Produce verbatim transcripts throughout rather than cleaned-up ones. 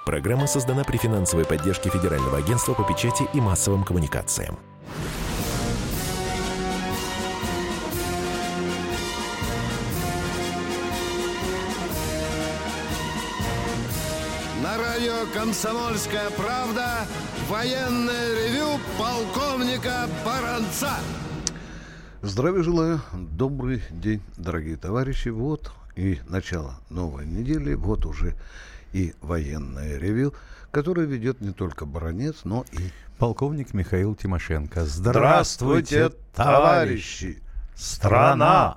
Программа создана при финансовой поддержке Федерального агентства по печати и массовым коммуникациям. На радио «Комсомольская правда» военное ревю полковника Баранца. Здравия желаю, добрый день, дорогие товарищи. Вот и начало новой недели, вот уже и военное ревю, которое ведет не только Баранец, но и полковник Михаил Тимошенко. Здравствуйте, товарищи! Страна!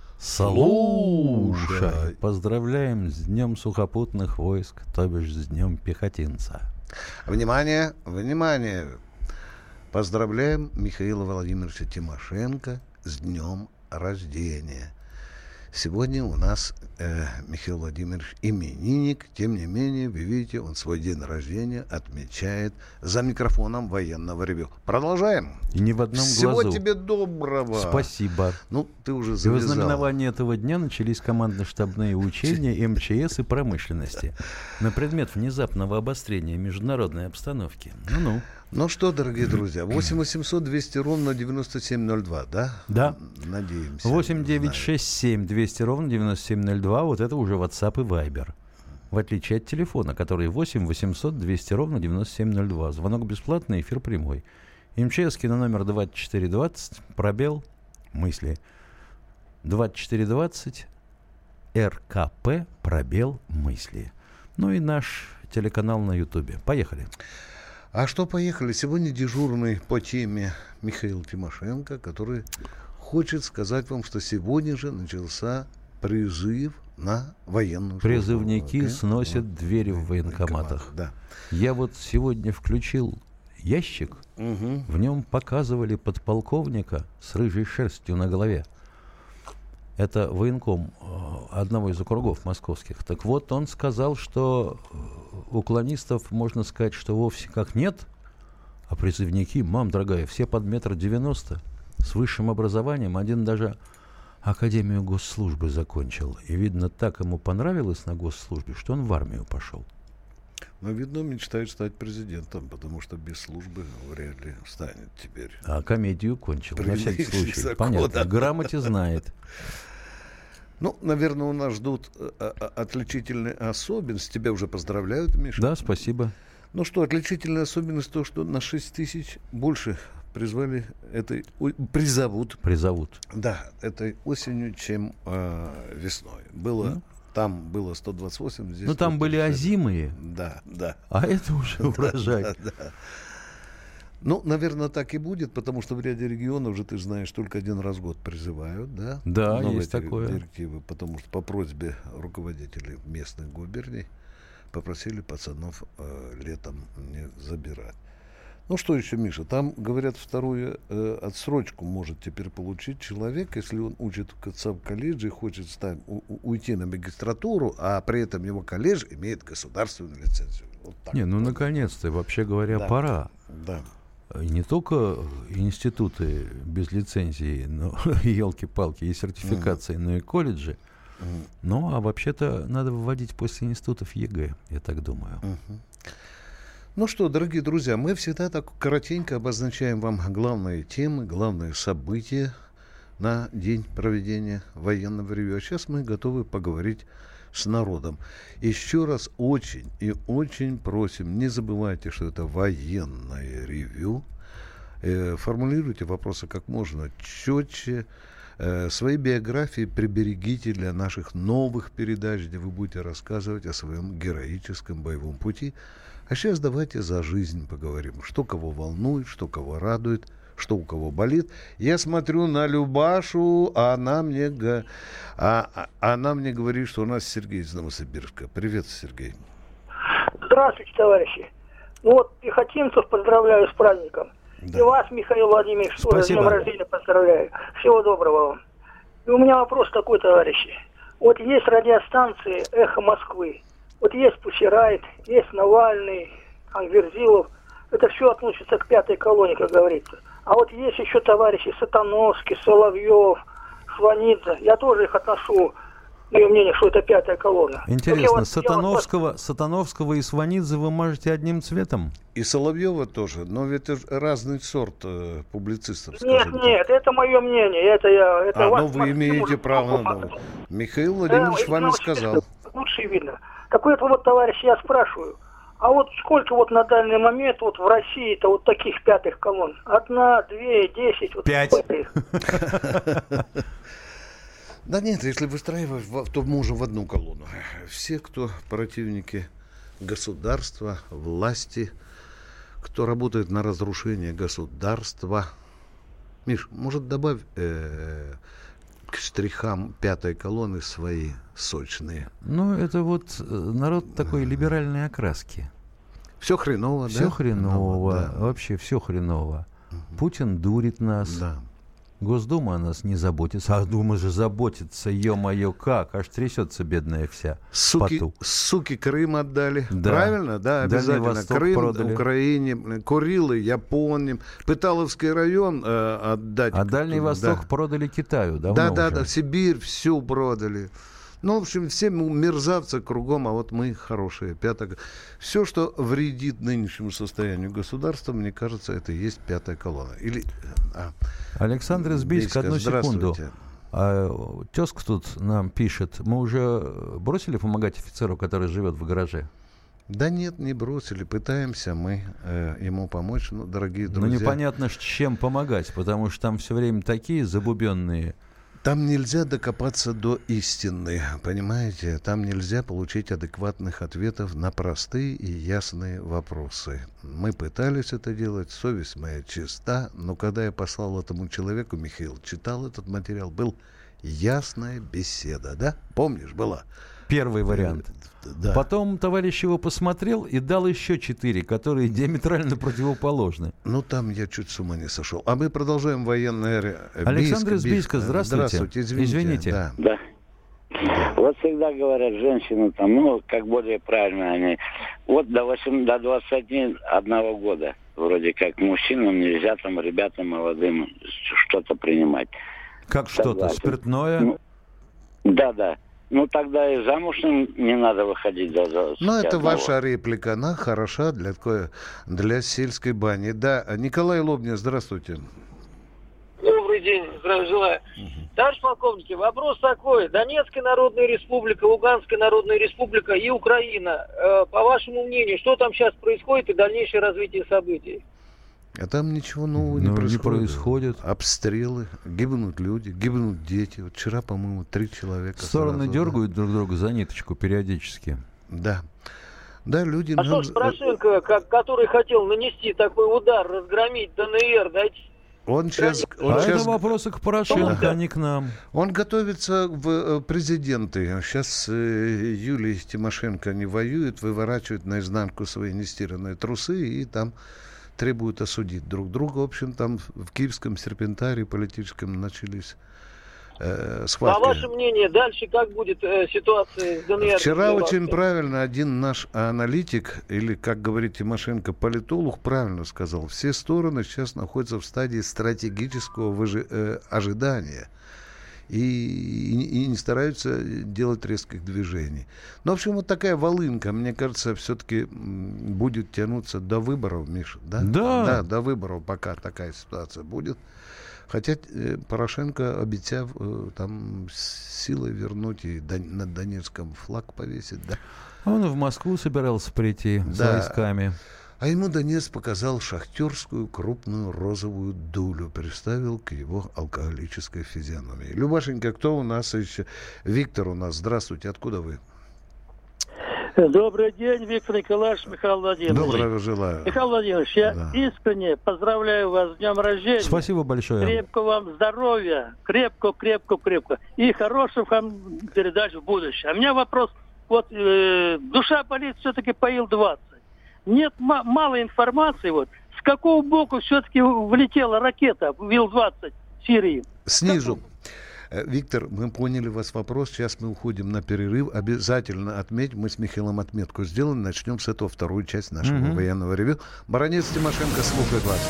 Слушай! Поздравляем с Днем сухопутных войск, то бишь с Днем пехотинца. Внимание, внимание! Поздравляем Михаила Владимировича Тимошенко с днем рождения. Сегодня у нас э, Михаил Владимирович именинник. Тем не менее, вы видите, он свой день рождения отмечает за микрофоном военного ревю. Продолжаем. И не в одном Всего глазу. тебе доброго. Спасибо. Ну, ты уже И завязал. в ознаменовании этого дня начались командно-штабные учения эм че эс и промышленности на предмет внезапного обострения международной обстановки. Ну-ну. Ну что, дорогие друзья, восемь восемьсот двести ровно девяносто семь ноль два, да? Да. Надеемся. восемь девятьсот шестьдесят семь двести ровно девяносто семь ноль два. Вот это уже WhatsApp и Viber. В отличие от телефона, который восемь восемьсот двести ровно девяносто семь ноль два. Звонок бесплатный, эфир прямой. эм че эс на номер двадцать четыре двадцать, пробел, мысли. двадцать четыре двадцать, эр ка пэ, пробел, мысли. Ну и наш телеканал на Ютубе. Поехали. А что, поехали? Сегодня дежурный по теме Михаил Тимошенко, который хочет сказать вам, что сегодня же начался призыв на военную службу. Призывники okay? сносят вот. двери в военкоматах. Да. Я вот сегодня включил ящик, угу. в нем показывали подполковника с рыжей шерстью на голове. Это военком одного из округов московских. Так вот, он сказал, что уклонистов, можно сказать, что вовсе как нет, а призывники, мам дорогая, все под метр девяносто, с высшим образованием, один даже Академию госслужбы закончил. И, видно, так ему понравилось на госслужбе, что он в армию пошел. Ну, видно, мечтает стать президентом, потому что без службы вряд ли станет теперь. А комедию кончил, на всякий случай. Закона. Понятно, грамоте знает. Ну, наверное, у нас ждут а, а, отличительные особенности. Тебя уже поздравляют, Миша. Да, спасибо. Ну что, отличительная особенность то, что на шесть тысяч больше призвали этой... Ой, призовут. Призовут. Да, этой осенью, чем э, весной. Было... Mm. Там было сто двадцать восемь, здесь... Ну, там были озимые. Да, да. А это уже урожай. Да, да, да. Ну, наверное, так и будет, потому что в ряде регионов же, ты же знаешь, только один раз в год призывают, да? Да, новые есть такое. Директивы, потому что по просьбе руководителей местных губерний попросили пацанов э, летом не забирать. Ну, что еще, Миша? Там, говорят, вторую э, отсрочку может теперь получить человек, если он учит в КЦАП-колледже и хочет стать, у, уйти на магистратуру, а при этом его колледж имеет государственную лицензию. Вот так. Не, ну, наконец-то, вообще говоря, да. пора. Да. И не только институты без лицензии, но елки-палки, и сертификации, mm. но и колледжи. Mm. Ну, а вообще-то надо вводить после институтов ЕГЭ, я так думаю. Mm-hmm. Ну что, дорогие друзья, мы всегда так коротенько обозначаем вам главные темы, главные события на день проведения военного ревью. А сейчас мы готовы поговорить с народом. Еще раз очень и очень просим, не забывайте, что это военное ревью. Э, формулируйте вопросы как можно четче. Э, свои биографии приберегите для наших новых передач, где вы будете рассказывать о своем героическом боевом пути. А сейчас давайте за жизнь поговорим. Что кого волнует, что кого радует, что у кого болит. Я смотрю на Любашу, а она мне, га... а, а, она мне говорит, что у нас Сергей из Новосибирска. Привет, Сергей. Здравствуйте, товарищи. Ну вот, пехотинцев поздравляю с праздником. Да. И вас, Михаил Владимирович, тоже с днем рождения поздравляю. Всего доброго вам. И у меня вопрос такой, товарищи. Вот есть радиостанции «Эхо Москвы». Вот есть Пусирайт, есть Навальный, Верзилов. Это все относится к пятой колонне, как говорится. А вот есть еще товарищи Сатановский, Соловьев, Сванидзе. Я тоже их отношу мое мнение, что это пятая колонна. Интересно, вот, Сатановского, вот... Сатановского и Сванидзе вы мажете одним цветом? И Соловьева тоже, но ведь это разный сорт э, публицистов. Нет, нет, это мое мнение. Это я, это а, вас, ну вы имеете право. Ну, Михаил Владимирович да, вами сказал. Лучше видно. Так вот, вот, товарищ, я спрашиваю, а вот сколько вот на данный момент вот в России-то вот таких пятых колонн? Одна, две, десять? Вот Пять. Да нет, если выстраивать, то можно в одну колонну. Все, кто противники государства, власти, кто работает на разрушение государства. Миш, может, добавь э, к штрихам пятой колонны свои сочные. Ну, это вот народ такой либеральной окраски. Все хреново, все да? Все хреново, да. Вообще все хреново. Угу. Путин дурит нас. Да. Госдума о нас не заботится. А Дума же заботится, ё-моё, как? Аж трясется бедная вся. Суки, суки Крым отдали. Да. Правильно? Да, обязательно. Крым, продали. Украине, Курилы, Японии. Пыталовский район э, отдать. А Дальний да. Восток продали Китаю. Давно да, уже. да, да. Сибирь всю продали. Ну, в общем, все мерзавцы кругом, а вот мы хорошие. Пятая... Все, что вредит нынешнему состоянию государства, мне кажется, это и есть пятая колонна. Или... А, Александр из Бийска, одну секунду. А, тезка тут нам пишет, мы уже бросили помогать офицеру, который живет в гараже? Да нет, не бросили. Пытаемся мы э, ему помочь, ну, дорогие друзья. Ну, непонятно, чем помогать, потому что там все время такие забубенные... Там нельзя докопаться до истины, понимаете? Там нельзя получить адекватных ответов на простые и ясные вопросы. Мы пытались это делать, совесть моя чиста, но когда я послал этому человеку, Михаил, читал этот материал, был ясная беседа, да? Помнишь, была? Первый вариант. Да. Потом товарищ его посмотрел и дал еще четыре, которые диаметрально противоположны. Ну, там я чуть с ума не сошел. А мы продолжаем военное... Александр из Бийска, здравствуйте. Здравствуйте, извините. Извините. Да. Да. Вот всегда говорят, женщины там, ну, как более правильно они. Вот до, восемь, до двадцати одного года вроде как мужчинам нельзя там, ребятам молодым что-то принимать. Как что-то? Спиртное? Ну, да, да. Ну, тогда и замуж не надо выходить. За, за ну, это одного. ваша реплика. Она хороша для, такой, для сельской бани. Да, Николай Лобня, здравствуйте. Добрый день, здравия желаю. Угу. Товарищ полковник, вопрос такой. Донецкая Народная Республика, Луганская Народная Республика и Украина. Э, по вашему мнению, что там сейчас происходит и дальнейшее развитие событий? А там ничего нового не, ну, происходит. не происходит. Обстрелы, гибнут люди, гибнут дети. Вот вчера, по-моему, три человека. Стороны сразу, дергают да. друг друга за ниточку периодически. Да. Да, люди... А что ж Порошенко, который хотел нанести такой удар, разгромить ДНР, дать... Он сейчас, он а сейчас... это вопросы к Порошенко, да. а не к нам. Он готовится в президенты. Сейчас э, Юлия Тимошенко не воюет, выворачивает наизнанку свои нестиранные трусы и там требуют осудить друг друга. В общем, там в киевском серпентарии политическом начались э, схватки. А ваше мнение, дальше как будет э, ситуация с ДНР? Вчера очень правильно один наш аналитик, или, как говорит Тимошенко, политолог, правильно сказал. Все стороны сейчас находятся в стадии стратегического выжи- э, ожидания. И, и, и не стараются делать резких движений. Но, в общем, вот такая волынка, мне кажется, все-таки будет тянуться до выборов, Миша, да? Да. Да, до выборов, пока такая ситуация будет. Хотя э, Порошенко, обещав э, там силой вернуть и Дон- над Донецком флаг повесить, да? Он и в Москву собирался прийти да. с войсками. А ему Донецк показал шахтерскую крупную розовую дулю, приставил к его алкоголической физиономии. Любашенька, кто у нас еще? Виктор у нас. Здравствуйте, откуда вы? Добрый день, Виктор Николаевич, Михаил Владимирович. Доброго желаю. Михаил Владимирович, я да. искренне поздравляю вас с днем рождения. Спасибо большое. Крепкого вам здоровья, крепко, крепко, крепко. И хороших вам передач в будущее. А у меня вопрос. Вот э, душа болит все-таки по Ил двадцать. Нет м- мало информации, вот, с какого боку все-таки влетела ракета в Ил двадцать в Сирии? Снизу. Виктор, мы поняли вас вопрос. Сейчас мы уходим на перерыв. Обязательно отметим. Мы с Михаилом отметку сделаем. Начнем с этого вторую часть нашего mm-hmm. военного ревью. Баронец Тимошенко слушает вас.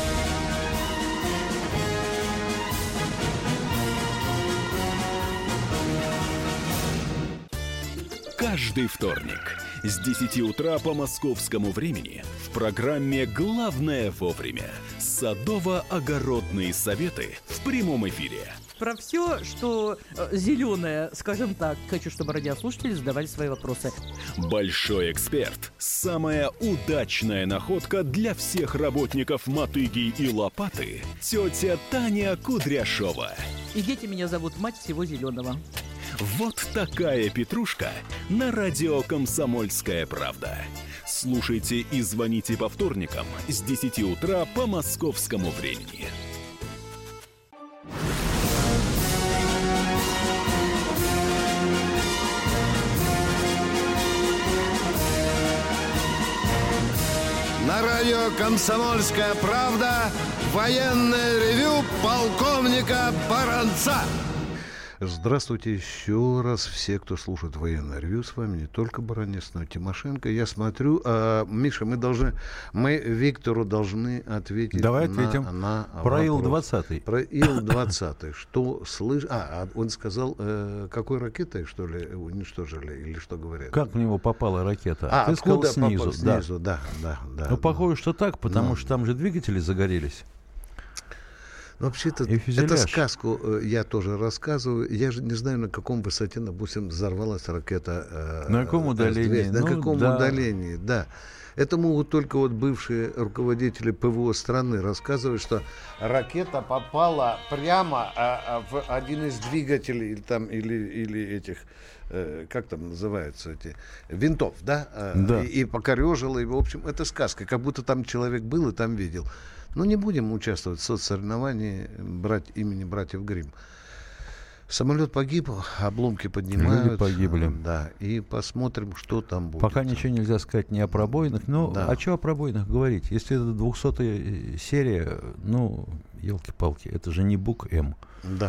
каждый вторник с десяти утра по московскому времени в программе «Главное вовремя» садово-огородные советы в прямом эфире. Про все, что э, зеленое, скажем так, хочу, чтобы радиослушатели задавали свои вопросы. Большой эксперт. Самая удачная находка для всех работников мотыги и лопаты. Тетя Таня Кудряшова. И дети меня зовут мать всего зеленого. Вот такая петрушка на радио «Комсомольская правда». Слушайте и звоните по вторникам с десяти утра по московскому времени. На радио «Комсомольская правда» военное ревю полковника Баранца. Здравствуйте еще раз все, кто слушает военное ревью. С вами не только Баранец, но и Тимошенко. Я смотрю, а, Миша, мы должны, мы Виктору должны ответить. Давай на, ответим. На про вопрос. Ил двадцать. Про Ил двадцать. Что слышь? А, он сказал, э, какой ракетой, что ли, уничтожили, или что говорят? Как в него попала ракета? А, Ты сказал снизу. снизу. Да. Снизу, да, да, да. Ну, да. похоже, что так, потому ну. что там же двигатели загорелись. Ну, вообще-то, эту сказку э, я тоже рассказываю. Я же не знаю, на каком высоте, допустим, взорвалась ракета. Э, на каком удалении? На ну, каком да. удалении, да. Это могут только вот бывшие руководители ПВО страны рассказывать, что ракета попала прямо а, а, в один из двигателей или, там, или, или этих, э, как там называются эти, винтов, да? Да. И, и покорежила, и, в общем, это сказка. Как будто там человек был и там видел. Но не будем участвовать в соцсоревновании, брать имени братьев Гримм. Самолет погиб, обломки поднимают. Люди погибли. Да, и посмотрим, что там будет. Пока ничего нельзя сказать ни о пробоинах. Ну, да. А что о пробоинах говорить? Если это двухсотая серия, ну, елки-палки, это же не Бук М. Да.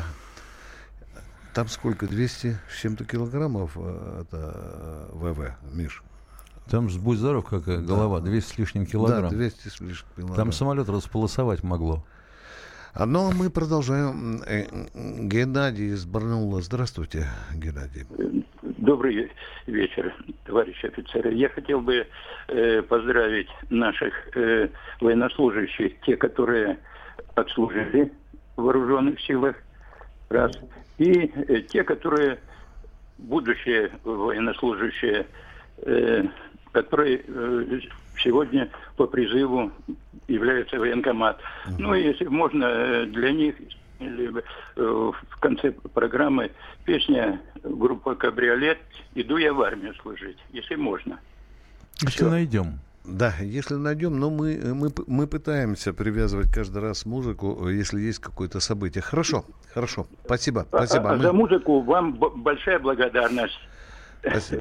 Там сколько? двести с чем-то килограммов это ВВ, Миш? Там же, будь здоров, какая да. голова, двести с лишним килограмм. Да, двести с лишним килограмм. Там самолет располосовать могло. Но мы продолжаем. Геннадий из Барнаула. Здравствуйте, Геннадий. Добрый вечер, товарищи офицеры. Я хотел бы э, поздравить наших э, военнослужащих, те, которые отслужили в вооруженных силах, раз, и э, те, которые будущие военнослужащие, э, которые э, сегодня по призыву являются военкомат. Uh-huh. Ну, если можно, для них или, э, в конце программы песня группы «Кабриолет» «Иду я в армию служить», если можно. Если Все. найдем. Да, если найдем, но мы, мы, мы пытаемся привязывать каждый раз музыку, если есть какое-то событие. Хорошо, хорошо, спасибо. А, спасибо. А мы... за музыку вам б- большая благодарность. Спасибо.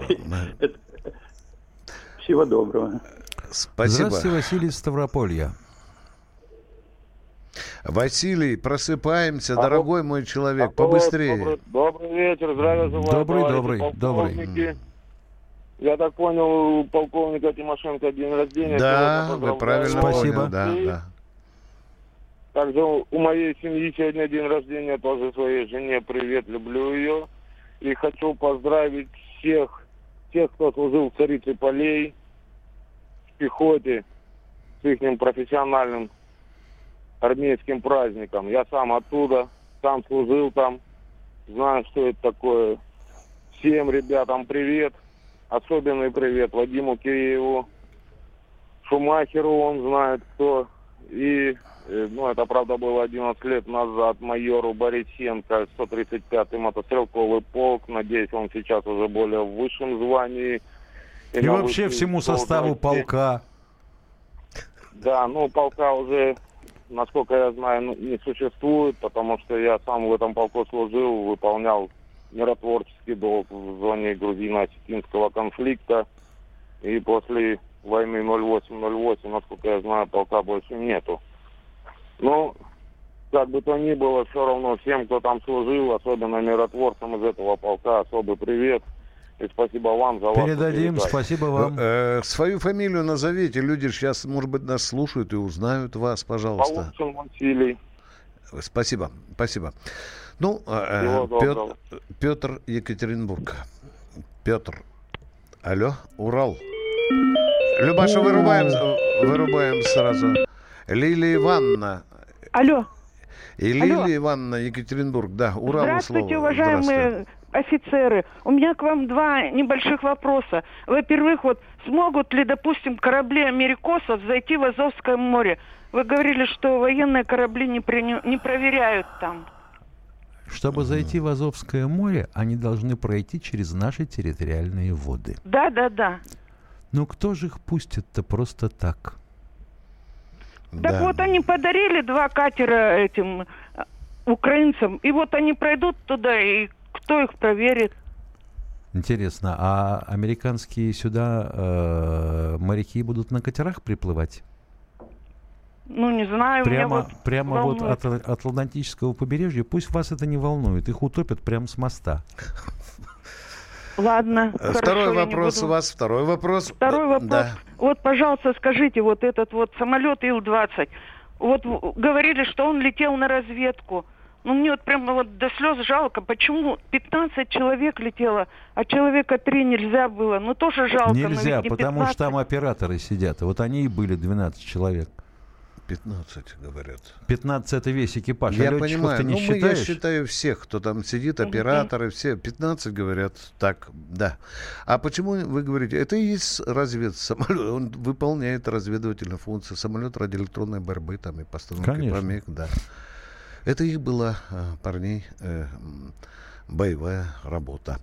Всего доброго. Спасибо. Здравствуйте, Василий из Ставрополья. Василий, просыпаемся, а дорогой вот, мой человек, а побыстрее. Добрый, добрый вечер, здравия желаю. Добрый, добрый, добрый. Я так понял, у полковника Тимошенко день рождения. Да, вы правильно Спасибо. понял, да, да. Также у моей семьи сегодня день рождения, тоже своей жене привет, люблю ее. И хочу поздравить всех, тех, кто служил в Царице полей, в пехоте, с их профессиональным армейским праздником. Я сам оттуда, сам служил там, знаю, что это такое. Всем ребятам привет. Особенный привет Вадиму Кирееву, Шумахеру, он знает кто. И, ну, это, правда, было одиннадцать лет назад, майору Борисенко, сто тридцать пятый мотострелковый полк. Надеюсь, он сейчас уже более в высшем звании. И, и вообще всему составу полка. Да, ну, полка уже, насколько я знаю, не существует, потому что я сам в этом полку служил, выполнял миротворческий долг в зоне грузино-осетинского конфликта. И после войны ноль восемь ноль восемь, насколько я знаю, полка больше нету. Но, как бы то ни было, все равно всем, кто там служил, особенно миротворцам из этого полка, особый привет. И спасибо вам за вас. Передадим, спасибо вам. Э, свою фамилию назовите. Люди сейчас, может быть, нас слушают и узнают вас, пожалуйста. Получин Василий. Спасибо, спасибо. Ну, э, Петр, Петр Екатеринбург. Петр, Алло, Урал. Любаша, вырубаем, вырубаем сразу. Лилия Ивановна. Алло. И Лилия Алло. Ивановна, Екатеринбург. Да, Уралу Здравствуйте, слово. уважаемые Здравствуйте. офицеры. У меня к вам два небольших вопроса. Во-первых, вот смогут ли, допустим, корабли америкосов зайти в Азовское море? Вы говорили, что военные корабли не, при... не проверяют там. Чтобы зайти в Азовское море, они должны пройти через наши территориальные воды. Да, да, да. Ну кто же их пустит-то просто так? Так Да. вот, они подарили два катера этим украинцам, и вот они пройдут туда, и кто их проверит? Интересно, а американские сюда э, моряки будут на катерах приплывать? Ну, не знаю. Прямо, вот прямо вот волнует. от Атлантического побережья. Пусть вас это не волнует. Их утопят прямо с моста. Ладно. Второй хорошо, вопрос у вас. Второй вопрос. Второй вопрос. Да. Вот, пожалуйста, скажите, вот этот вот самолет Ил двадцать, вот в- говорили, что он летел на разведку. Ну, мне вот прямо вот до слез жалко. Почему пятнадцать человек летело, а человека три нельзя было? Ну, тоже жалко. но Нельзя, ведь не потому пятнадцать. что там операторы сидят. Вот они и были двенадцать человек. пятнадцать, говорят. пятнадцать это весь экипаж. Я а летчиков понимаю. ты не Ну, мы, я считаешь? считаю всех, кто там сидит, операторы, все. пятнадцать говорят так, да. А почему вы говорите? Это и есть разведсамолет. Он выполняет разведывательные функции. Самолет радиоэлектронной борьбы там и постановки Конечно. помех, да. Это их была, а, парней, э, м, боевая работа.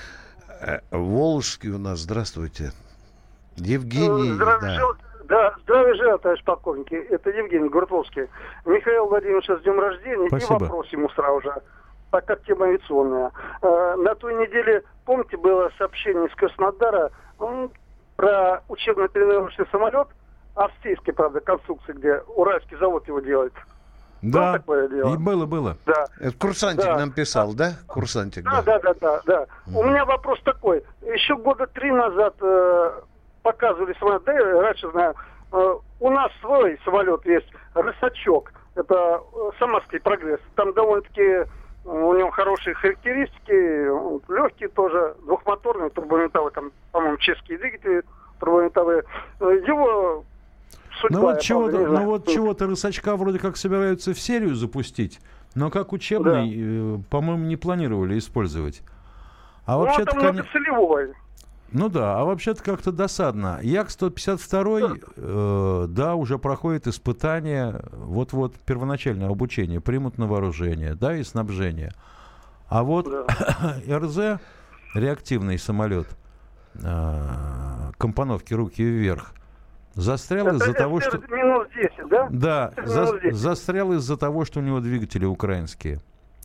Э, Волжский у нас, здравствуйте. Евгений, Здравия да. желаю, да, здравия желаю, товарищ полковник. Это Евгений Гуртовский. Михаил Владимирович, с днем рождения. Спасибо. И вопрос ему сразу же, так как тема авиационная. Э, на той неделе, помните, было сообщение из Краснодара м, про учебно-тренировочный самолет, австрийской, правда, конструкции, где Уральский завод его делает. Да, Было такое дело? и было, было. Да. Это курсантик Да. нам писал, да? Курсантик, Да, да. да, да, да, да. У меня вопрос такой. Еще года три назад э, показывали самолет, да, я раньше знаю, э, у нас свой самолет есть, Рысачок. Это э, Самарский прогресс. Там довольно-таки э, у него хорошие характеристики, он легкий тоже, двухмоторный, турбовинтовый, там, по-моему, чешские двигатели турбовинтовые. Э, Его судьба, Ну вот я, чего-то, правда, не ну знаю. вот чего-то Рысачка вроде как собираются в серию запустить, но как учебный, э, по-моему, не планировали использовать. А Ну, вообще-то, это коне- многоцелевой. ну да, а вообще-то как-то досадно. Як сто пятьдесят два, э, да, уже проходит испытание, вот-вот первоначальное обучение, примут на вооружение, да, и снабжение. А вот эр зэ, реактивный самолет, э, компоновки руки вверх, застрял Это из-за того, эс что... эр минус десять, да? Да, эс эр за- минус десять. застрял из-за того, что у него двигатели украинские.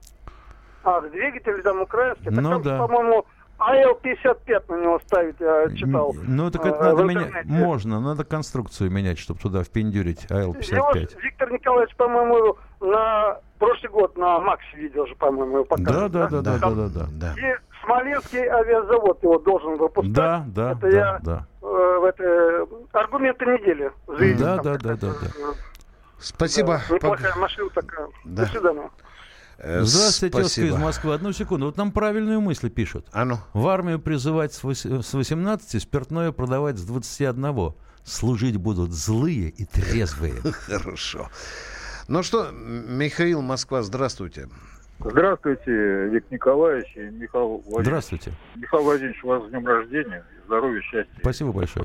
А, двигатели там украинские. Так Ну там, да. по-моему, а эл пятьдесят пять на него ставить, я читал. Н- Ну, так это э, надо в менять. интернете. Можно, надо конструкцию менять, чтобы туда впендюрить а эл пятьдесят Его пять. Виктор Николаевич, по-моему, на прошлый год на Максе видел же, по-моему, его показывали. Да, да, да, да, да, да, да. И Смоленский авиазавод его должен выпускать. Да, да, это да, я да. э, в это, аргументы недели. заявил, Да, там да, какая-то, да, да, да. э, Спасибо. да, неплохая машина такая. Да. До свидания. Э, Здравствуйте, тезка спасибо. из Москвы. Одну секунду. Вот нам правильную мысль пишут. А ну. В армию призывать с вось- с восемнадцати, спиртное продавать с двадцати одного. Служить будут злые и трезвые. Хорошо. Ну что, М- Михаил, Москва, здравствуйте. Здравствуйте, Виктор Николаевич и Михаил Владимирович. Здравствуйте. Михаил Владимирович, у вас с днем рождения, здоровья, счастья. Спасибо большое.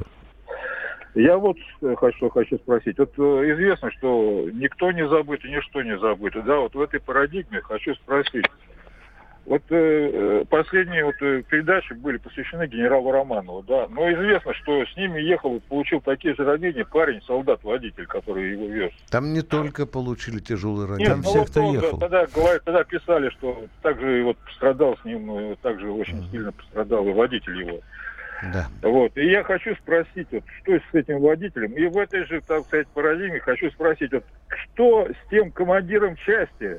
Я вот э, хочу, хочу спросить. Вот э, известно, что никто не забыт и ничто не забыто. Да, вот в этой парадигме хочу спросить. Вот э, последние вот, э, передачи были посвящены генералу Романову, да. Но известно, что с ними ехал и получил такие же ранения парень, солдат-водитель, который его вез. Там не только получили тяжелые Нет, ранения. ну вот он, да, Тогда, говорят, тогда писали, что также вот пострадал с ним, э, также очень сильно пострадал и водитель его. Да. Вот. И я хочу спросить, вот, что с этим водителем? И в этой же, так сказать, парадигме хочу спросить, вот, что с тем командиром части,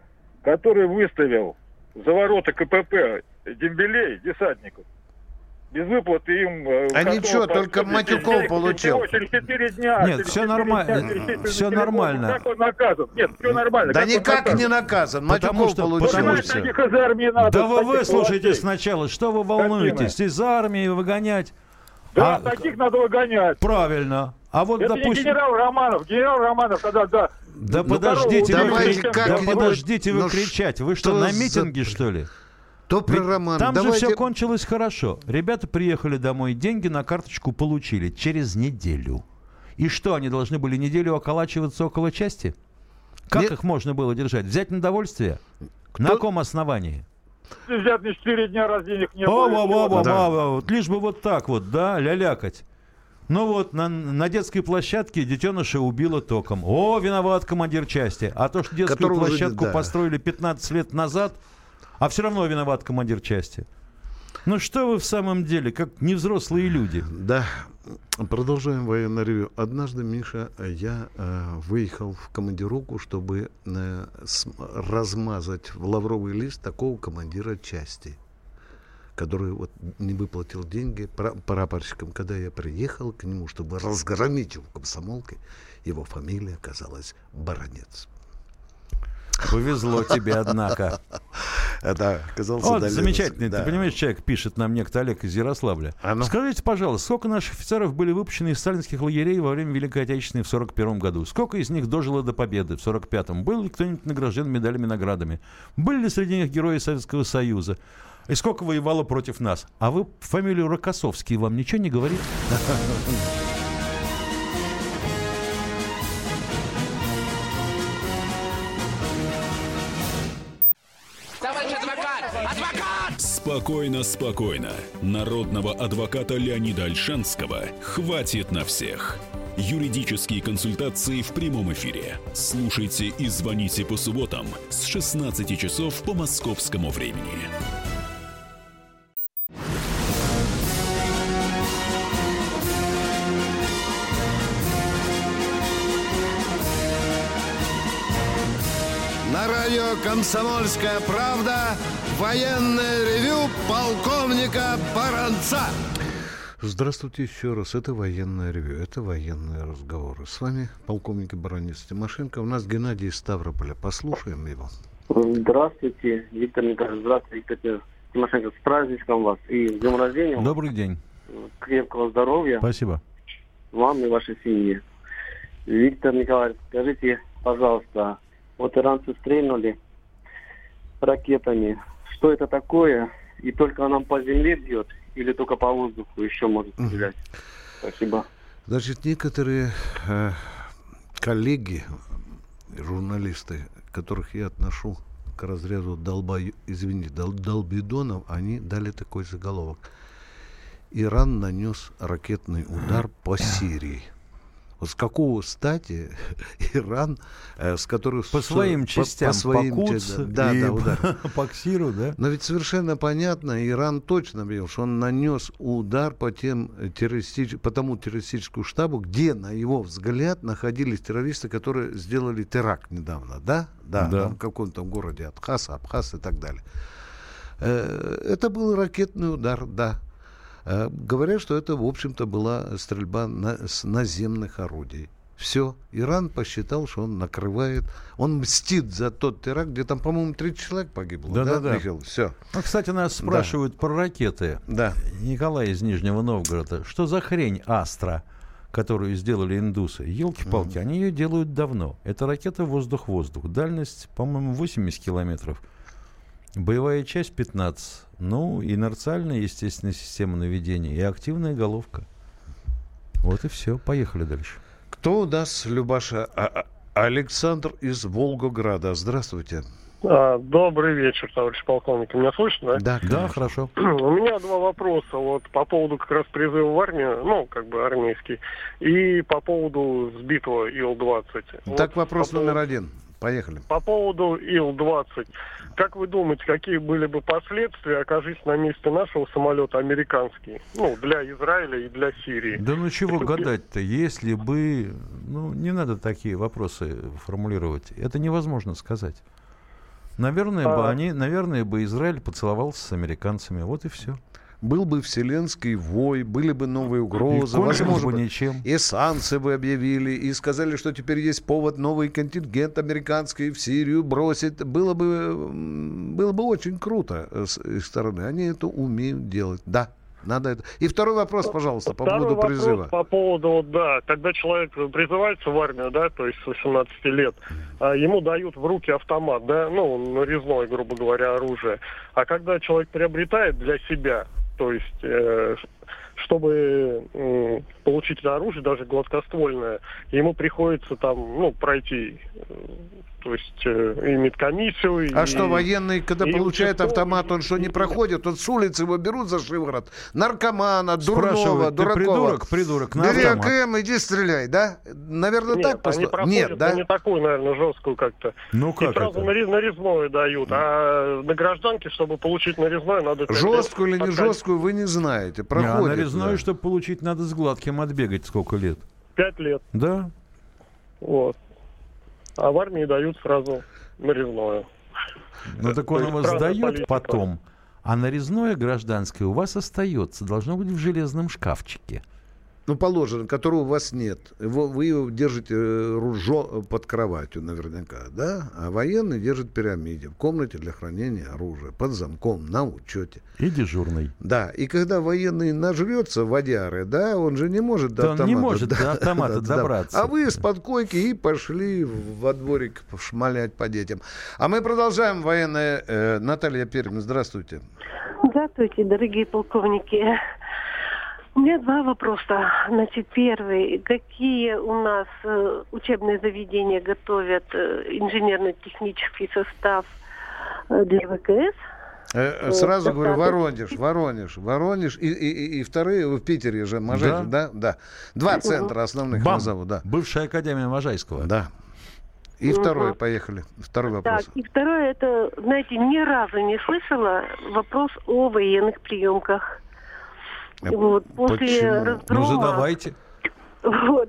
который выставил за ворота ка пэ пэ дембелей, десантников? без выплаты им... А ничего, только матюков получил. Через четыре дня. Нет, все нормально. Все нормально. Как он наказан? Нет, все нормально. Да никак не наказан. Матюков получил. Да вы выслушайте сначала, что вы волнуетесь? Из армии выгонять? Да, таких надо выгонять. Правильно. А вот, это допустим... не генерал Романов. Генерал Романов тогда, да. Да подождите, вы, давайте, кри... как да не подождите вы ну, кричать. Вы что, на митинге, за... что ли? То про Романов. Там давайте... же все кончилось хорошо. Ребята приехали домой, деньги на карточку получили через неделю. И что, они должны были неделю околачиваться около части? Как Нет. их можно было держать? Взять на довольствие? Кто... На каком основании? Взять на четыре дня, раз денег не было. О, да. Вот, лишь бы вот так вот, да, лялякать. Ну вот, на, на детской площадке детеныша убило током. О, виноват командир части. А то, что детскую Который площадку уже, да. построили пятнадцать лет назад, а все равно виноват командир части. Ну что вы в самом деле, как невзрослые люди. Да, продолжаем военное ревью. Однажды, Миша, я э, выехал в командировку, чтобы э, с, размазать в лавровый лист такого командира части, который вот не выплатил деньги прапорщикам. Когда я приехал к нему, чтобы разгромить его комсомолкой, его фамилия оказалась Баранец. Повезло тебе, однако. Да, оказался вот, замечательный. Да. Ты понимаешь, человек пишет нам некто Олег из Ярославля. А ну? Скажите, пожалуйста, сколько наших офицеров были выпущены из сталинских лагерей во время Великой Отечественной в сорок первом году? Сколько из них дожило до победы в сорок пятом? Был ли кто-нибудь награжден медалями, наградами? Были ли среди них герои Советского Союза? И сколько воевало против нас? А вы фамилию Рокоссовский вам ничего не говорит? Спокойно, спокойно. Народного адвоката Леонида Ольшанского хватит на всех. Юридические консультации в прямом эфире. Слушайте и звоните по субботам с шестнадцати часов по московскому времени. На радио «Комсомольская правда» военное ревю полковника Баранца. Здравствуйте еще раз. Это военное ревю, это военные разговоры. С вами полковник Баранец Тимошенко. У нас Геннадий из Ставрополя. Послушаем его. Здравствуйте, Виктор Николаевич. Здравствуйте, Виктор Тимошенко. С праздничком вас и с днем рождения. Добрый день. Крепкого здоровья. Спасибо. Вам и вашей семье. Виктор Николаевич, скажите, пожалуйста, вот иранцы стрельнули ракетами. Что это такое? И только нам по земле бьет? Или только по воздуху еще может стрелять? Спасибо. Значит, некоторые э, коллеги, журналисты, которых я отношу к разряду долба, извините, дол, долбидонов, они дали такой заголовок. Иран нанес ракетный удар по Сирии. Вот с какого стати Иран, э, с которых... По своим частям, по, по, своим по Куц, да, и да, удар. По Ксиру, да? Но ведь совершенно понятно, Иран точно объявил, что он нанес удар по, тем террористич... по тому террористическому штабу, где, на его взгляд, находились террористы, которые сделали теракт недавно, да? Да, да. Там в каком-то городе Абхаз, Абхаз и так далее. Э, это был ракетный удар, да. Говорят, что это, в общем-то, была стрельба на, с наземных орудий. Все. Иран посчитал, что он накрывает, он мстит за тот теракт, где там, по-моему, тридцать человек погибло. Да, да, да. Михаил? Все. Ну, кстати, нас спрашивают да. про ракеты. Да. Николай из Нижнего Новгорода. Что за хрень Астра, которую сделали индусы? Елки-палки, mm-hmm. они ее делают давно. Это ракета воздух-воздух. Дальность, по-моему, восемьдесят километров. Боевая часть пятнадцать. Ну, инерциальная, естественная система наведения и активная головка. Вот и все. Поехали дальше. Кто у нас, Любаша? А- Александр из Волгограда. Здравствуйте. А, добрый вечер, товарищ полковник. Меня слышно, да? Да, да, хорошо. У меня два вопроса. Вот по поводу как раз призыва в армию, ну, как бы армейский, и по поводу сбитого Ил двадцать. Так, вот вопрос по номер поводу... один. Поехали. По поводу Ил двадцать. Как вы думаете, какие были бы последствия, окажись на месте нашего самолета американский? Ну, для Израиля и для Сирии. Да ну чего гадать-то, если бы... Ну, не надо такие вопросы формулировать. Это невозможно сказать. Наверное, а... бы они, наверное, бы Израиль поцеловался с американцами. Вот и все. был бы вселенский вой, были бы новые угрозы, возможно, бы ничем. И санкции бы объявили, и сказали, что теперь есть повод новый контингент американский в Сирию бросить. Было бы, было бы очень круто с их стороны. Они это умеют делать. Да. Надо это. И второй вопрос, пожалуйста, по поводу призыва. По поводу, да, когда человек призывается в армию, да, то есть с восемнадцати лет, ему дают в руки автомат, да, ну, нарезное, грубо говоря, оружие. А когда человек приобретает для себя, то есть, э, чтобы э, получить это оружие, даже гладкоствольное, ему приходится там, ну, пройти... То есть э, и медкомиссию. А и, что, военный, когда и получает участковый, автомат, он что, не проходит? Он с улицы его берут за шиворот. Наркомана, дурного, ты дуракова. придурок, придурок, на Бери автомат. АКМ, иди стреляй, да? Наверное, Нет, так они поступают? Нет, да? не такую, наверное, жесткую как-то. Ну как и сразу это? Нарез, нарезное дают. А на гражданке, чтобы получить нарезное, надо... Жесткую или не жесткую, вы не знаете. Проходит. Не, а нарезное, да. чтобы получить, надо с гладким отбегать сколько лет? Пять лет. Да. Вот. А в армии дают сразу нарезное. Ну так он То его есть сдает политика. потом, а нарезное гражданское у вас остается, должно быть в железном шкафчике. Ну, положено, которого у вас нет. Его, вы его держите ружо под кроватью наверняка, да? А военный держит в пирамиде, в комнате для хранения оружия, под замком, на учете. И дежурный. Да, и когда военный нажрется водяры, да, он же не может до да автомата. Он не может да, до автомата да, добраться. А вы из-под койки и пошли во дворик шмалять по детям. А мы продолжаем военное. Э, Наталья Пермь, здравствуйте. Здравствуйте, дорогие полковники. У меня два вопроса. Значит, первый. Какие у нас э, учебные заведения готовят э, инженерно-технический состав э, для ВКС? Э, сразу э, говорю, Воронеж, Воронеж, Воронеж. И, и, и, и вторые в Питере же, Можайск, да? да? Да. Два центра основных Бам! назову, да. Бывшая академия Можайского. Да. И второй, угу. Поехали. Второй вопрос. Так, и второе, это, знаете, ни разу не слышала вопрос о военных приемках. Вот, после разгрома, ну, задавайте. Вот,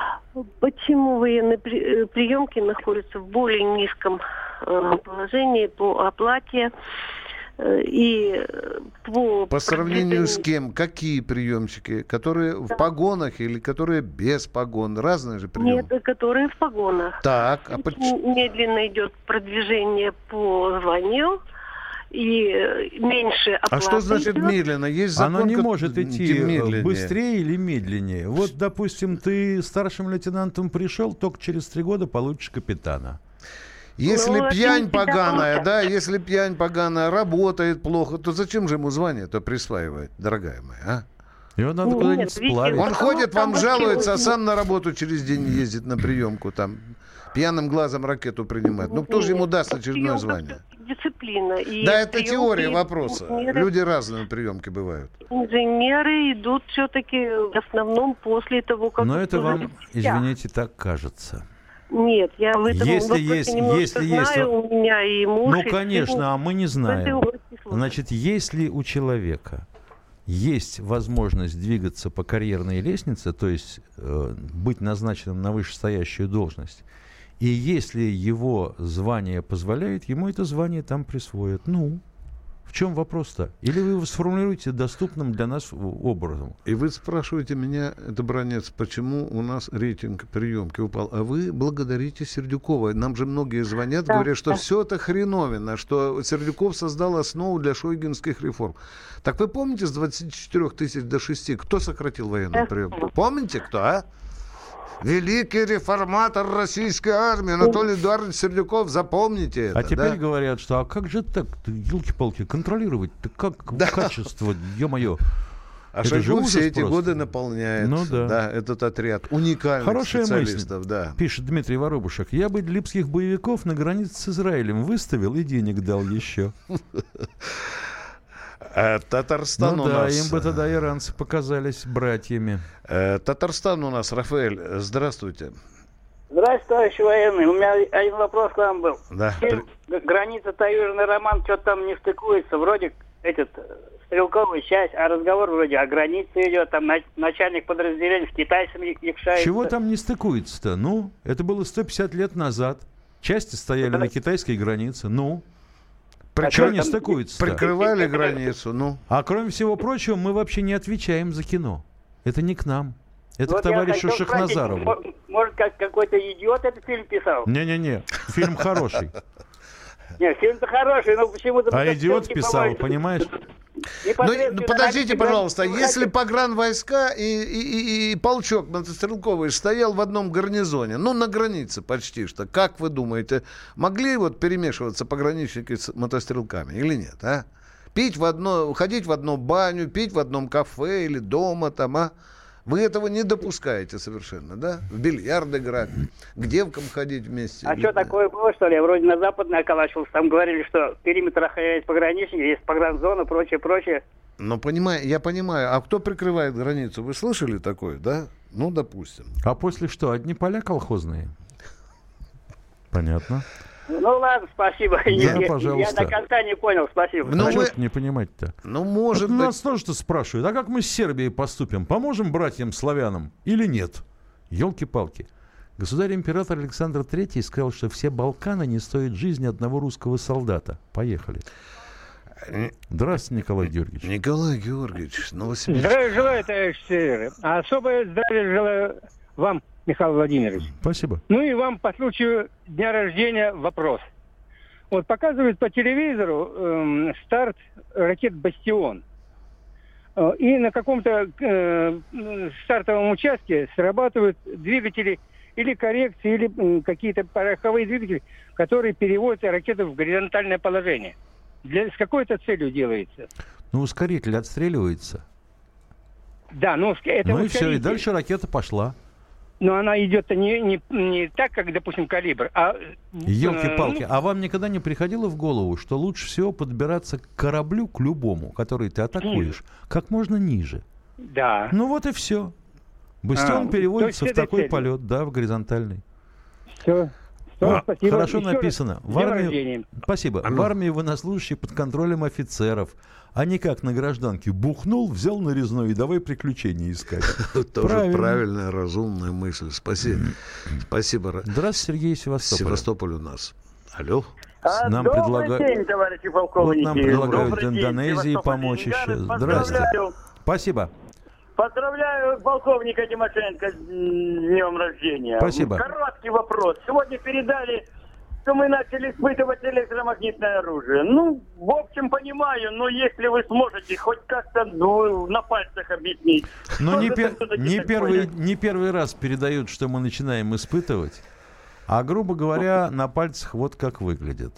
почему военные при, приемки находятся в более низком э, положении по оплате э, и по... По сравнению с кем? Какие приемщики? Которые да. в погонах или которые без погон? Разные же приемы? Нет, которые в погонах. Так, а почему? Медленно идет продвижение по званию. И меньше оплаты. А что значит идет? Медленно? Есть закон, оно не как... может идти быстрее или медленнее. Вот, допустим, ты старшим лейтенантом пришел, только через три года получишь капитана. Если ну, пьянь поганая, да, если пьянь поганая работает плохо, то зачем же ему звание-то присваивать, дорогая моя, а? Его надо куда-нибудь сплавить. Он ходит, вам жалуется, а сам на работу через день ездит на приемку, там, пьяным глазом ракету принимает. Ну, кто Нет, же ему даст очередное звание? Дисциплина. И да, это теория вопроса. Инженеры, люди разные на приемке бывают. Инженеры идут все-таки в основном после того, как... Но это вам, извините, так кажется. Нет, я в этом если вопросе есть, немножко если знаю, есть... у меня и муж... Ну, и конечно, сын. А мы не знаем. Значит, если у человека есть возможность двигаться по карьерной лестнице, то есть э, быть назначенным на вышестоящую должность, и если его звание позволяет, ему это звание там присвоят. Ну, в чем вопрос-то? Или вы его сформулируете доступным для нас образом? И вы спрашиваете меня, это бранец, почему у нас рейтинг приемки упал? А вы благодарите Сердюкова. Нам же многие звонят, да, говорят, что да. все это хреновина, что Сердюков создал основу для шойгинских реформ. Так вы помните с двадцати четырёх тысяч до шести, кто сократил военную приемку? Помните кто, а? Великий реформатор российской армии Анатолий Эдуардович Сердюков, запомните это. А теперь да? говорят, что а как же так, елки-палки, контролировать-то как да. качество, ё-моё. А Шойгу все эти просто. годы наполняет ну, да. Да, этот отряд уникальных Хорошая специалистов. Мысль. Да. Пишет Дмитрий Воробушек. Я бы липских боевиков на границе с Израилем выставил и денег дал еще. Татарстан ну у да, нас... им бы тогда иранцы показались братьями. Татарстан у нас, Рафаэль, здравствуйте. Здравствуйте, товарищ военный. У меня один вопрос к вам был. Да. Граница Таежный Роман, что-то там не стыкуется. Вроде этот стрелковая часть, а разговор вроде о границе идет. Там начальник подразделения с китайцами якшается. Чего там не стыкуется-то? Ну, это было сто пятьдесят лет назад. Части стояли да. на китайской границе. Ну... Причем они стыкуются. Прикрывали границу, ну. А кроме всего прочего, мы вообще не отвечаем за кино. Это не к нам. Это Вот к товарищу я хотел Шахназарову. спросить, может, как какой-то идиот этот фильм писал? Не-не-не, фильм хороший. Нет, фильм-то хороший, но почему-то... А идиот писал, понимаешь? Ну, ну, подождите, пожалуйста, если погранвойска и, и, и, и полчок мотострелковый стоял в одном гарнизоне, ну, на границе почти что, как вы думаете, могли вот перемешиваться пограничники с мотострелками или нет, а? Пить в одно, ходить в одну баню, пить в одном кафе или дома там, а? Вы этого не допускаете совершенно, да? В бильярд играть, к девкам ходить вместе. А что такое было, что ли? Я вроде на Западной околачивался. Там говорили, что периметр охраняет пограничники, есть погранзона, прочее, прочее. Ну, понимаю, я понимаю. А кто прикрывает границу? Вы слышали такое, да? Ну, допустим. А после что? Одни поля колхозные? Понятно. Ну, ладно, спасибо. Да, я, пожалуйста. Я до конца не понял, спасибо. Ну, спасибо. что не понимать-то? Ну, может вот быть... Нас тоже-то спрашивают, а как мы с Сербией поступим? Поможем братьям-славянам или нет? Ёлки-палки. Государь-император Александр Третий сказал, что все Балканы не стоят жизни одного русского солдата. Поехали. Здравствуйте, Николай Георгиевич. Николай Георгиевич, Новосибирск. Здравия желаю, товарищ Северы. А особое здравия желаю вам, Михаил Владимирович. Спасибо. Ну и вам по случаю дня рождения вопрос. Вот показывают по телевизору э, старт ракет «Бастион». Э, и на каком-то э, стартовом участке срабатывают двигатели или коррекции, или э, какие-то пороховые двигатели, которые переводят ракету в горизонтальное положение. Для, с какой-то целью делается? Ну, ускоритель отстреливается. Да, ну это Ну и ускоритель. все, и дальше ракета пошла. Но она идет не, не, не так, как, допустим, калибр, а... Елки-палки, э, ну, а вам никогда не приходило в голову, что лучше всего подбираться к кораблю, к любому, который ты атакуешь, как можно ниже? Да. Ну вот и все. Бастион А, переводится в такой целью. полет, да, в горизонтальный. Все. А, спасибо. Хорошо Еще написано. раз, В с днем армии... рождения. Спасибо. В армии военнослужащие под контролем офицеров, а не как на гражданке. Бухнул, взял нарезной и давай приключения искать. Тоже правильная, разумная мысль. Спасибо. Спасибо. Здравствуйте, Сергей, Севастополь. Севастополь у нас. Алло. Нам Добрый предлагают... день, товарищи полковники. Вот нам предлагают Добрый в день, Индонезии Севастополь, помочь еще. Ленинград. Здравствуйте. Поздравляю. Спасибо. Поздравляю полковника Тимошенко с днем рождения. Спасибо. Короткий вопрос. Сегодня передали, что мы начали испытывать электромагнитное оружие. Ну, в общем, понимаю, но если вы сможете хоть как-то ну, на пальцах объяснить. Но не, это пер... все-таки не, такое? первый, не первый раз передают, что мы начинаем испытывать, а, грубо говоря, на пальцах вот как выглядит.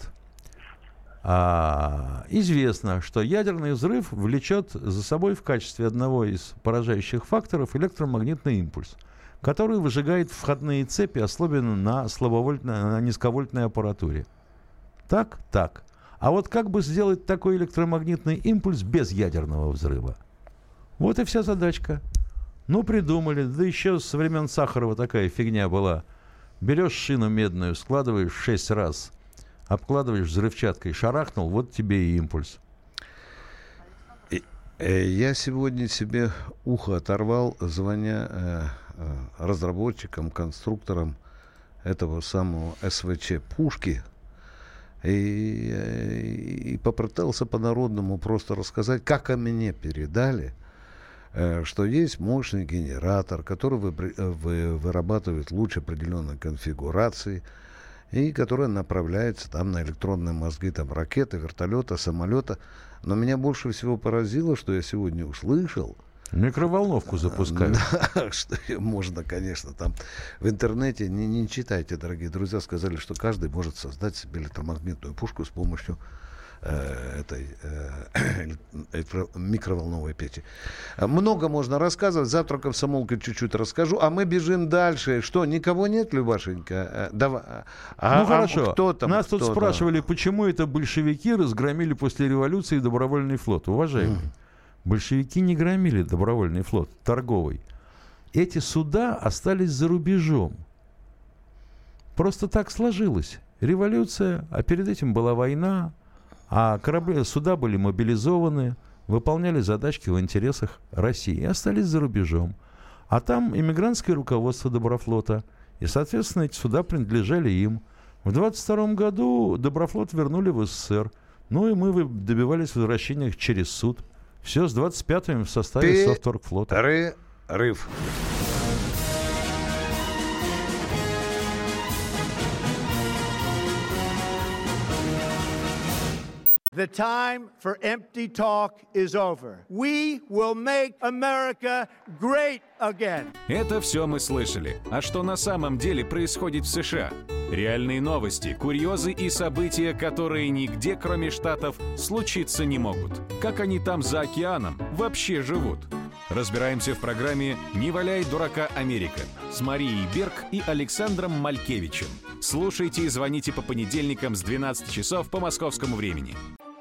А, известно, что ядерный взрыв влечет за собой в качестве одного из поражающих факторов электромагнитный импульс, который выжигает входные цепи, особенно на, слабовольтной, на низковольтной аппаратуре. Так? Так. А вот как бы сделать такой электромагнитный импульс без ядерного взрыва? Вот и вся задачка. Ну, придумали. Да еще со времен Сахарова такая фигня была. Берешь шину медную, складываешь шесть раз, обкладываешь взрывчаткой, шарахнул, вот тебе и импульс. Я сегодня себе ухо оторвал, звоня э, э, разработчикам, конструкторам этого самого СВЧ пушки. И, э, и попытался по-народному просто рассказать, как о мне передали, э, что есть мощный генератор, который вы, вы, вырабатывает луч определенной конфигурации, и которая направляется там на электронные мозги там, ракеты, вертолета, самолета. Но меня больше всего поразило, что я сегодня услышал. Микроволновку запускают. Да, что можно, конечно, там в интернете, не, не читайте, дорогие друзья, сказали, что каждый может создать себе электромагнитную пушку с помощью э, этой э, электро- микроволновой печи. Много можно рассказывать, завтра комсомолка чуть-чуть расскажу, а мы бежим дальше. Что, никого нет, Любашенька? Давай. А, ну хорошо, а кто там, нас кто тут там? спрашивали, почему это большевики разгромили после революции добровольный флот. Уважаемый, mm. большевики не громили добровольный флот, торговый. Эти суда остались за рубежом. Просто так сложилось. Революция, а перед этим была война, а корабли, суда были мобилизованы, выполняли задачки в интересах России и остались за рубежом. А там иммигрантское руководство Доброфлота, и, соответственно, эти суда принадлежали им. В двадцать втором году Доброфлот вернули в СССР. Ну и мы добивались возвращения их через суд. Все с двадцать пятыми в составе Совторгфлота. Перерыв. The time for empty talk is over. We will make America great again. Это все мы слышали. А что на самом деле происходит в США? Реальные новости, курьезы и события, которые нигде, кроме Штатов, случиться не могут. Как они там за океаном вообще живут? Разбираемся в программе «Не валяй дурака, Америка» с Марией Берг и Александром Малькевичем. Слушайте и звоните по понедельникам с двенадцати часов по московскому времени.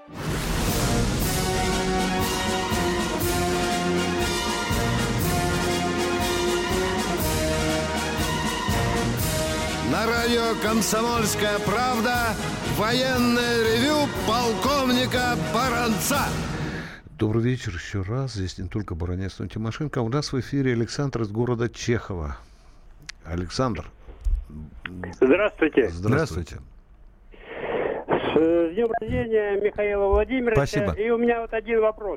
На радио «Комсомольская правда» военное ревю полковника Баранца. Добрый вечер еще раз. Здесь не только Баранец, но и Тимошенко. У нас в эфире Александр из города Чехова. Александр. Здравствуйте. Здравствуйте. С днем рождения Михаила Владимировича. Спасибо. И у меня вот один вопрос.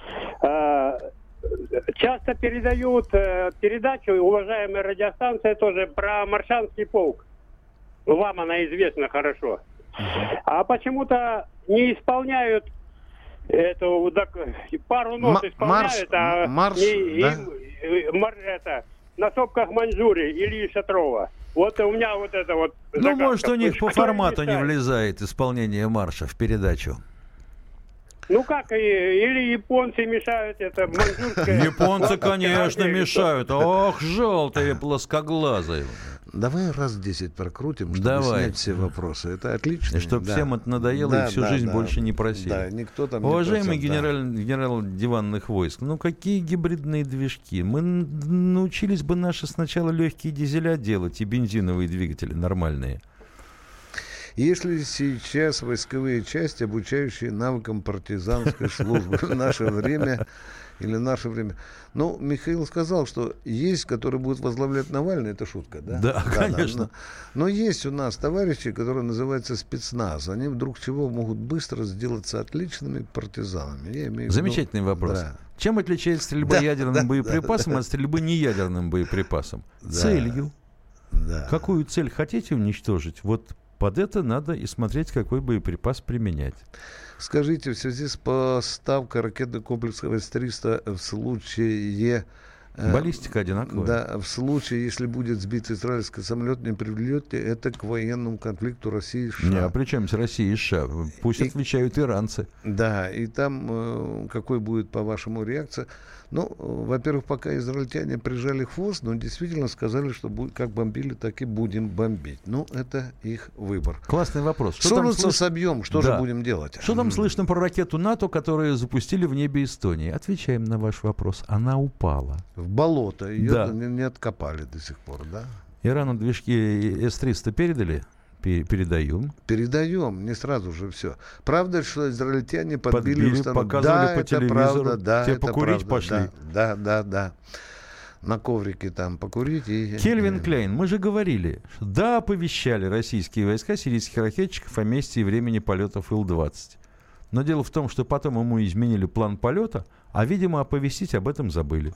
Часто передают передачу, уважаемая радиостанция тоже, про Маршанский полк. Вам она известна хорошо. А почему-то не исполняют эту, так, пару нот М- исполняют, марш, а марш, не, да? и, и, мар, это, на сопках Маньчжурии Ильи Шатрова. Вот у меня вот это вот... Ну, загадка. может, у них по Кто формату не мешает? влезает исполнение марша в передачу. Ну как, и- или японцы мешают это маньчжурское... Японцы, конечно, мешают. Ох, желтые плоскоглазые. Давай раз десять прокрутим, чтобы Давай. снять все вопросы. Это отлично. И чтобы да. всем это надоело Да, и всю да, жизнь да. больше не просили. Да, никто там не Уважаемый просил, да. генерал, генерал диванных войск, ну какие гибридные движки? Мы н- научились бы наши сначала легкие дизеля делать и бензиновые двигатели нормальные. Если сейчас войсковые части, обучающие навыкам партизанской службы в наше время или наше время... Ну, Михаил сказал, что есть, которые будут возглавлять Навальный, это шутка, да? Да, конечно. но, но есть у нас товарищи, которые называются спецназ. Они вдруг чего могут быстро сделаться отличными партизанами. Я имею в виду- Замечательный вопрос. Да. Чем отличается стрельба Да, ядерным да, боеприпасом да, да. от стрельбы неядерным боеприпасом? Да. Целью. Да. Какую цель хотите уничтожить? Вот под это надо и смотреть, какой боеприпас применять. Скажите, в связи с поставкой ракетных комплексов эс триста в случае... э, Баллистика одинаковая. Да, в случае, если будет сбит израильский самолет, не приведет ли это к военному конфликту России и США? Не, а при чем здесь Россия и США? Пусть И- отвечают иранцы. Да, и там э, какой будет, по-вашему, реакция? Ну, э, во-первых, пока израильтяне прижали хвост, но действительно сказали, что будет, как бомбили, так и будем бомбить. Ну, это их выбор. Классный вопрос. Что, там там слыш- собьем? Что Да. же будем делать? Что там слышно про ракету НАТО, которую запустили в небе Эстонии? Отвечаем на ваш вопрос. Она упала. В болото. Ее Да. не, не откопали до сих пор, да? Ирану движки эс триста передали? Пе- Передаем. Передаем, не сразу же все. Правда, что израильтяне подбили, Подбили, установку? показывали Да, по это телевизору. правда, да, Те это покурить правда, пошли. Да, да, да, да. На коврике там покурить и... Кельвин Клейн, мы же говорили, что да, оповещали российские войска сирийских ракетчиков о месте и времени полетов Ил двадцать. Но дело в том, что потом ему изменили план полета, а, видимо, оповестить об этом забыли.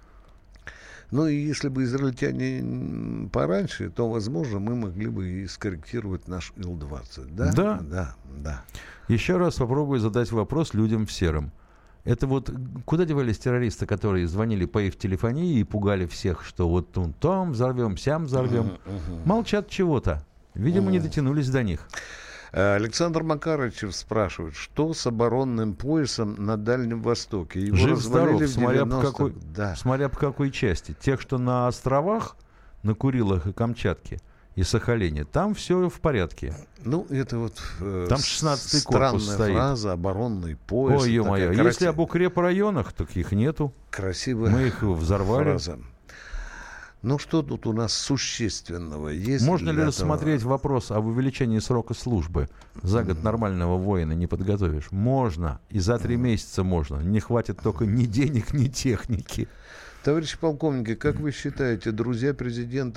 Ну и если бы израильтяне м, пораньше, то, возможно, мы могли бы и скорректировать наш Ил двадцать. Да? Да. Да, да. Еще раз попробую задать вопрос людям в сером. Это вот куда девались террористы, которые звонили по их телефонии и пугали всех, что вот тут там взорвем, сям взорвем? Мгм, мгм. Молчат чего-то. Видимо, не дотянулись до них. Александр Макарычев спрашивает, что с оборонным поясом на Дальнем Востоке? Его Жив-здоров, развалили в смотря по, девяностых. какой, Да. смотря по какой части. Тех, что на островах, на Курилах и Камчатке, и Сахалине, там все в порядке. Ну, это вот э, Там шестнадцатый корпус странная стоит. фраза, оборонный пояс. Ой, ё-моё, Такая если краси- об укрепрайонах, так их нету. Красивая Мы их взорвали. фраза. Ну, что тут у нас существенного есть? Можно ли для рассмотреть вопрос об увеличении срока службы? За год нормального воина не подготовишь. Можно. И за три месяца можно. Не хватит только ни денег, ни техники. Товарищи полковники, как вы считаете, друзья президента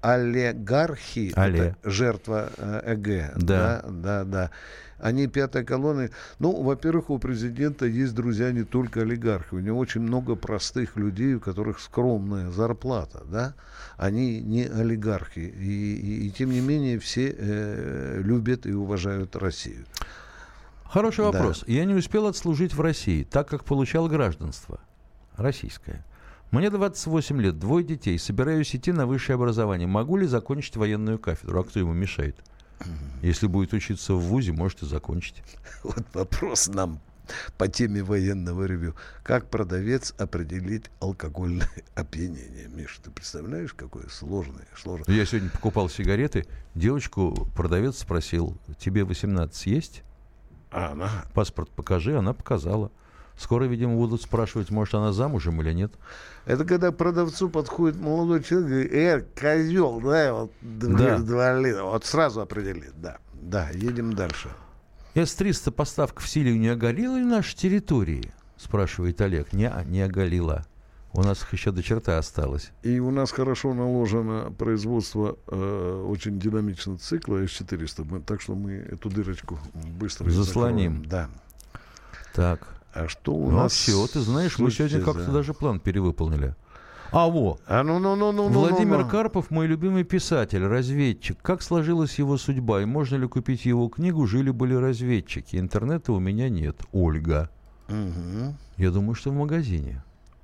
олигархи, Але. это жертва э, ЭГ. Да. да, да, да. Они пятая колонна. Ну, во-первых, у президента есть друзья не только олигархи. У него очень много простых людей, у которых скромная зарплата, да. Они не олигархи. И, и, и тем не менее все э, любят и уважают Россию. Хороший Да. вопрос. Я не успел отслужить в России, так как получал гражданство российское. Мне двадцать восемь лет, двое детей, собираюсь идти на высшее образование. Могу ли закончить военную кафедру? А кто ему мешает? Если будет учиться в вузе, может и закончить. Вот вопрос нам по теме военного ревью. Как продавец определить алкогольное опьянение? Миша, ты представляешь, какое сложное, сложное. Я сегодня покупал сигареты. Девочку продавец спросил: тебе восемнадцать есть? А она? Паспорт покажи, она показала. Скоро, видимо, будут спрашивать, может, она замужем или нет. Это когда к продавцу подходит молодой человек и говорит: э, козел, да, вот, Да. два литра. Вот сразу определит, да. Да, едем дальше. эс триста поставка в Сирию не оголила ли наши территории? Спрашивает Олег. Не, не оголила. У нас их еще до черта осталось. И у нас хорошо наложено производство э, очень динамичного цикла эс четыреста, мы, так что мы эту дырочку быстро Заслоним. закроем. Да. Так. А что у ну, нас? все, ты знаешь, мы сегодня Слушайте, как-то да. даже план перевыполнили. А во! А ну, ну, ну, ну, Владимир ну, ну. Карпов, мой любимый писатель, разведчик. Как сложилась его судьба? И можно ли купить его книгу «Жили-были разведчики»? Интернета у меня нет. Ольга. Угу. Я думаю, что в магазине.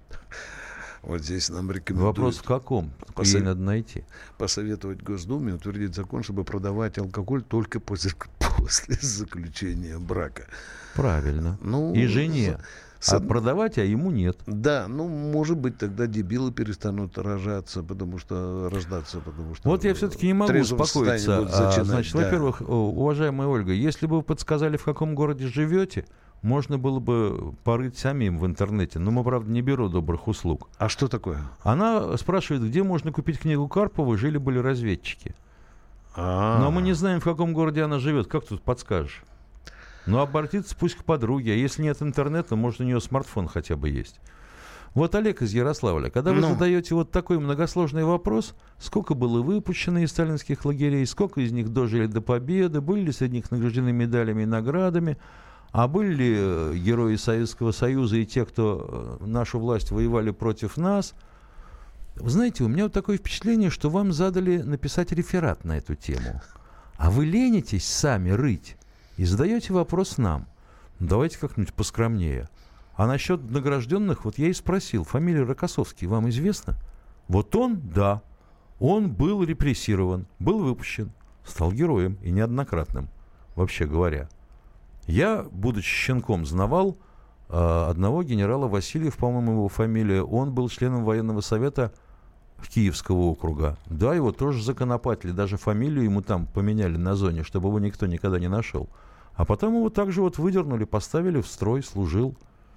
Вот здесь нам рекомендуют. Вопрос в каком? Посов... Ей надо найти. Посоветовать Госдуме утвердить закон, чтобы продавать алкоголь только после, после заключения брака. Правильно. Ну, и жене. С... А продавать, а ему нет. Да, ну, может быть, тогда дебилы перестанут рожаться, потому что рождаться, потому что... Вот я все-таки не могу успокоиться. А, значит, да. Во-первых, уважаемая Ольга, если бы вы подсказали, в каком городе живете, можно было бы порыть самим в интернете. Но мы, правда, не беру добрых услуг. А что такое? Она спрашивает, где можно купить книгу Карпова «Жили-были разведчики». А-а-а. Но мы не знаем, в каком городе она живет. Как тут подскажешь? Ну, обратиться пусть к подруге. А если нет интернета, может, у нее смартфон хотя бы есть. Вот Олег из Ярославля. Когда вы ну. задаете вот такой многосложный вопрос, сколько было выпущено из сталинских лагерей, сколько из них дожили до победы, были ли среди них награждены медалями и наградами, а были ли герои Советского Союза и те, кто нашу власть воевали против нас, вы знаете, у меня вот такое впечатление, что вам задали написать реферат на эту тему. А вы ленитесь сами рыть и задаете вопрос нам. Давайте как-нибудь поскромнее. А насчет награжденных, вот я и спросил, фамилия Рокоссовский вам известна? Вот он, да, он был репрессирован, был выпущен, стал героем и неоднократным, вообще говоря. Я, будучи щенком, знавал э, одного генерала Васильев, по-моему, его фамилия. Он был членом военного совета Киевского округа. Да, его тоже законопатили, даже фамилию ему там поменяли на зоне, чтобы его никто никогда не нашел. А потом его также вот выдернули, поставили в строй, служил.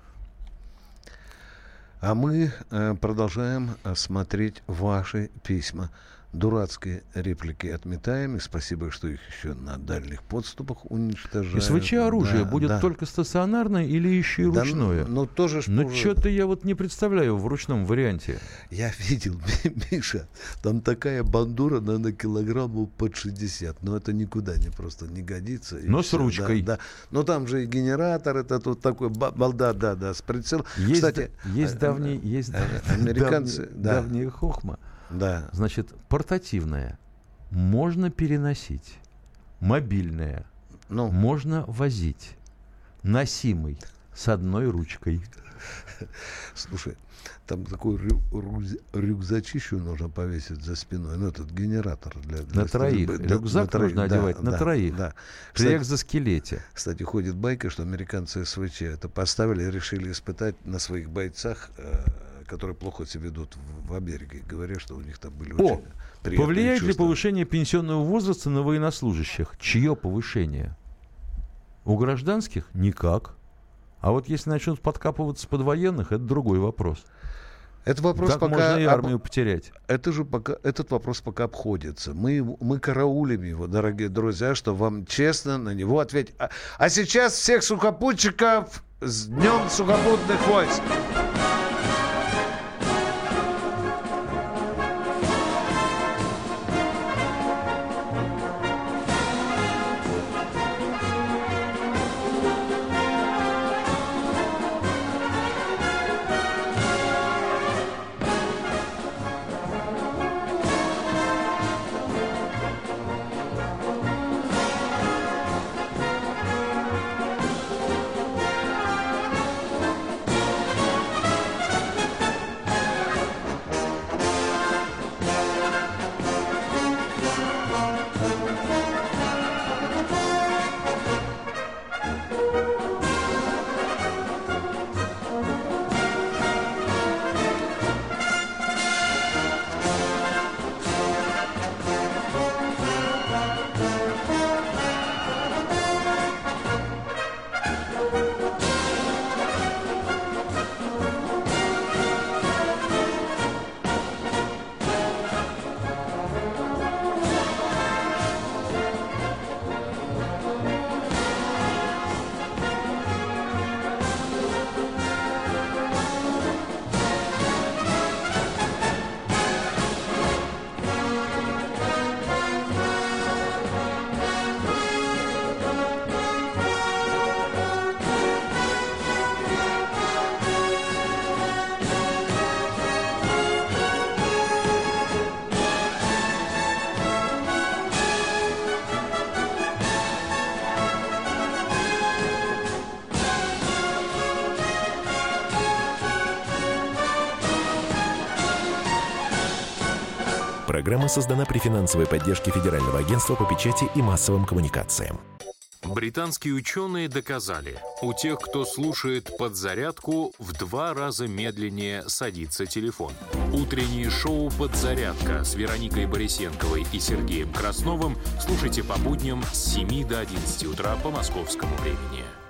А мы э, продолжаем смотреть ваши письма. Дурацкие реплики отметаем. И спасибо, что их еще на дальних подступах уничтожают. СВЧ-оружие да, будет да. только стационарное или еще и да, ручное? Ну, тоже Ну, что-то я вот не представляю в ручном варианте. Я видел, Миша, там такая бандура, наверное, килограммов под шестьдесят. Но это никуда не просто не годится. Но с все, ручкой. Да, да. Но там же и генератор, это тут такой балда, да, да, с прицелом. Есть, Кстати, есть давний, есть американцы, давний, да. давняя хохма. Да. Значит, портативная. Можно переносить. Мобильная. Ну. Можно возить. Носимый. С одной ручкой. Слушай, там такой рю- рю- рюкзачищу нужно повесить за спиной. Ну, этот генератор. Для, для на троих. стрельбы. Рюкзак на троих. нужно да, одевать да, на да, троих. Да. При Кстати, экзоскелете. Кстати, ходит байка, что американцы СВЧ это поставили, решили испытать на своих бойцах, э, которые плохо себя ведут в, в Америке. Говорят, что у них там были О, очень приятные повлияет ли чувства. повышение пенсионного возраста на военнослужащих? Чье повышение? У гражданских? Никак. А вот если начнут подкапываться под военных, это другой вопрос. Это вопрос так пока можно и армию об... потерять. Это же пока этот вопрос пока обходится. Мы мы караулим его, дорогие друзья, что вам честно на него ответить. А, а сейчас всех сухопутчиков с Днем сухопутных войск. Программа создана при финансовой поддержке Федерального агентства по печати и массовым коммуникациям. Британские ученые доказали, у тех, кто слушает «Подзарядку», в два раза медленнее садится телефон. Утреннее шоу «Подзарядка» с Вероникой Борисенковой и Сергеем Красновым слушайте по будням с семи до одиннадцати утра по московскому времени.